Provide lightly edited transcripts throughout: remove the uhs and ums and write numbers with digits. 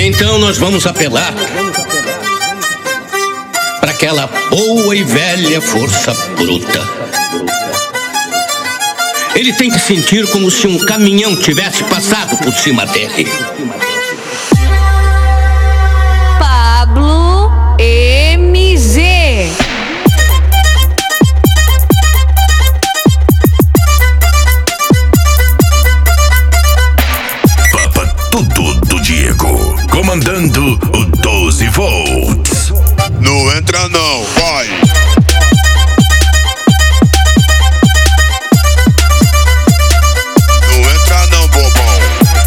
Então nós vamos apelar para aquela boa e velha força bruta. Ele tem que sentir como se um caminhão tivesse passado por cima dele. Pablo MZ. Papa tudo do Diego, comandando o 12 volts. Não entra não, vai. Não entra não, bobão.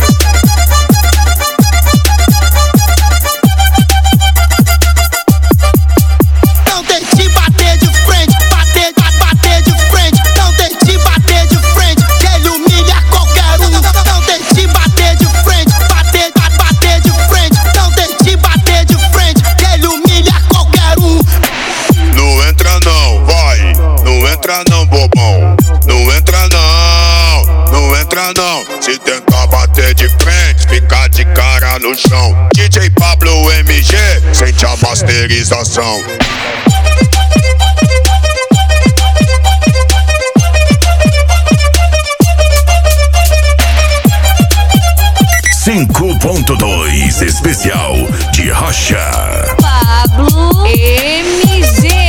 Não tente bater de frente, bater de frente. Não tente bater de frente, que ele humilha qualquer um. Não tente bater de frente, bater de frente. Não tente bater de frente, que ele humilha qualquer um. Não entra não, vai. Não entra não, bobão. Não entra não, não entra não. Se tentar bater de frente, fica de cara no chão. DJ Pablo MG, sente a masterização. .2 especial de Rocha. Pablo MZ.